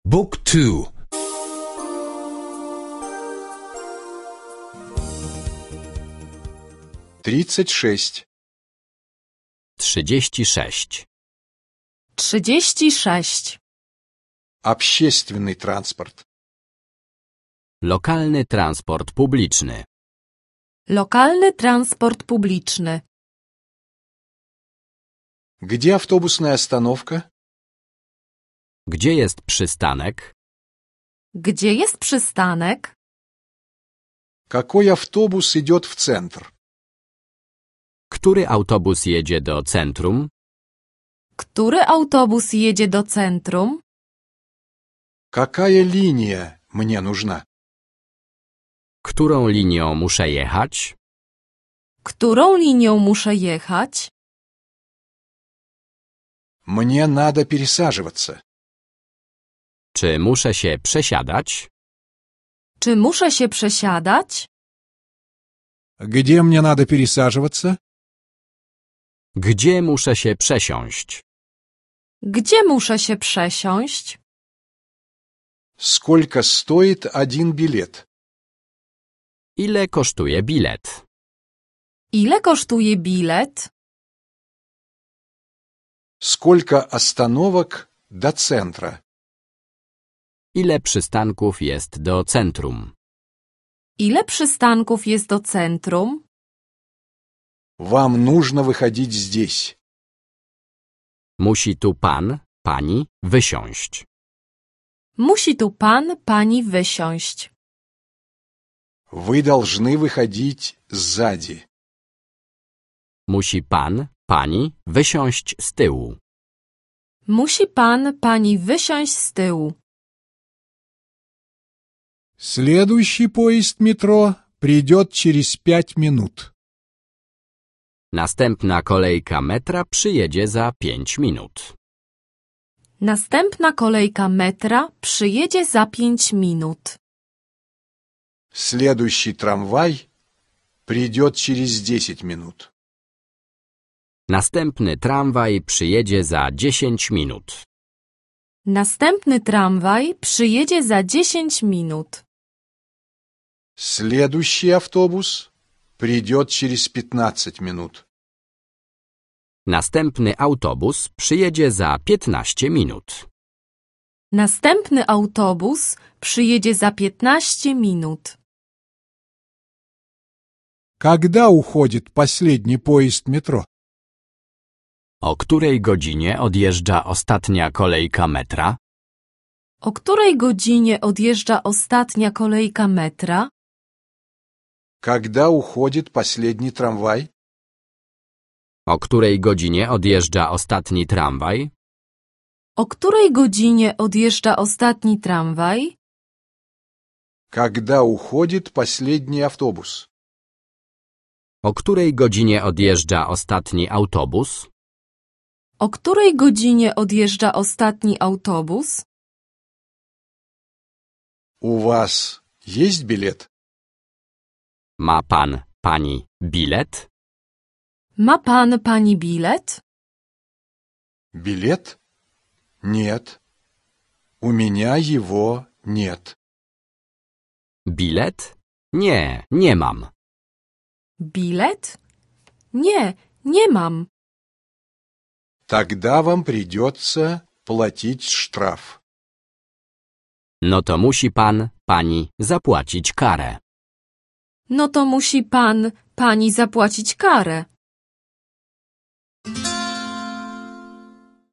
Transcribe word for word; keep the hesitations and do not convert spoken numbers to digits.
Book two. Тридцать шесть. Trzydzieści sześć. Trzydzieści sześć. Общественный транспорт. Lokalny transport publiczny. Lokalny transport publiczny. Где автобусная остановка? Gdzie jest przystanek? Gdzie jest przystanek? Какой автобус идет в центр? Który autobus jedzie do centrum? Który autobus jedzie do centrum? Какая линия мне нужна? Którą linią muszę jechać? Którą linią muszę jechać? Мне надо пересаживаться. Czy muszę się przesiadać? Czy muszę się przesiadać? Где мне надо пересаживаться? Gdzie muszę się przesiąść? Gdzie muszę się przesiąść? Сколько стоит один билет? Ile kosztuje bilet? Ile kosztuje bilet? Сколько остановок до центра? Ile przystanków jest do centrum? Ile przystanków jest do centrum? Вам нужно выходить здесь. Musi tu pan, pani wysiąść. Musi tu pan, pani wysiąść. Вы должны выходить сзади. Musi pan, pani wysiąść z tyłu. Musi pan, pani wysiąść z tyłu. Следующий поезд метро придет через пять минут. Następna kolejka metra przyjedzie za pięć minut. Następna kolejka metra przyjedzie za pięć minut. Следующий трамвай придет через десять минут. Następny tramwaj przyjedzie za dziesięć minut. Następny tramwaj przyjedzie za dziesięć minut. Следующий автобус придет через пятнадцать минут. Następny autobus przyjedzie za piętnaście minut. Następny autobus przyjedzie za piętnaście minut. Когда уходит последний поезд метро? O której godzinie odjeżdża ostatnia kolejka metra? O której godzinie odjeżdża ostatnia kolejka metra? Когда уходит последний трамвай? O której godzinie odjeżdża ostatni tramwaj? O której godzinie odjeżdża ostatni tramwaj? Когда уходит последний автобус? O której godzinie odjeżdża ostatni autobus? O której godzinie odjeżdża ostatni autobus? У вас есть билет? Ma pan, pani bilet? Ma pan, pani bilet? Билет? Нет. У меня его нет. Bilet? Nie, nie mam. Bilet? Nie, nie mam. Тогда вам придется платить штраф. No to musi pan, pani zapłacić karę. No to musi pan, pani zapłacić karę.